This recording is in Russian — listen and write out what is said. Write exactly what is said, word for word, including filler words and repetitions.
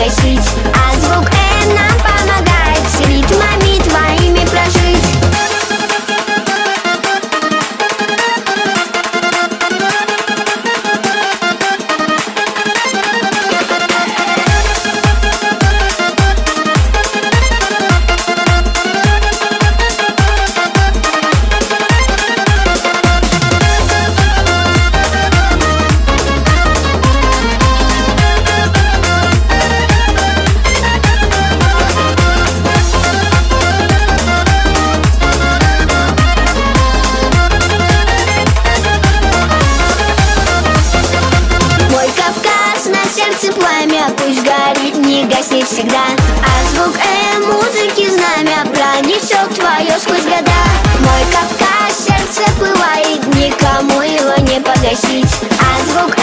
погасить. А звук М нам помогает с ритмами твоими прожить. Пламя пусть горит, не гаснет всегда. А звук М музыки знамя пронесет твое сквозь года. Мой Кавказ, сердце пылает, никому его не погасить. А звук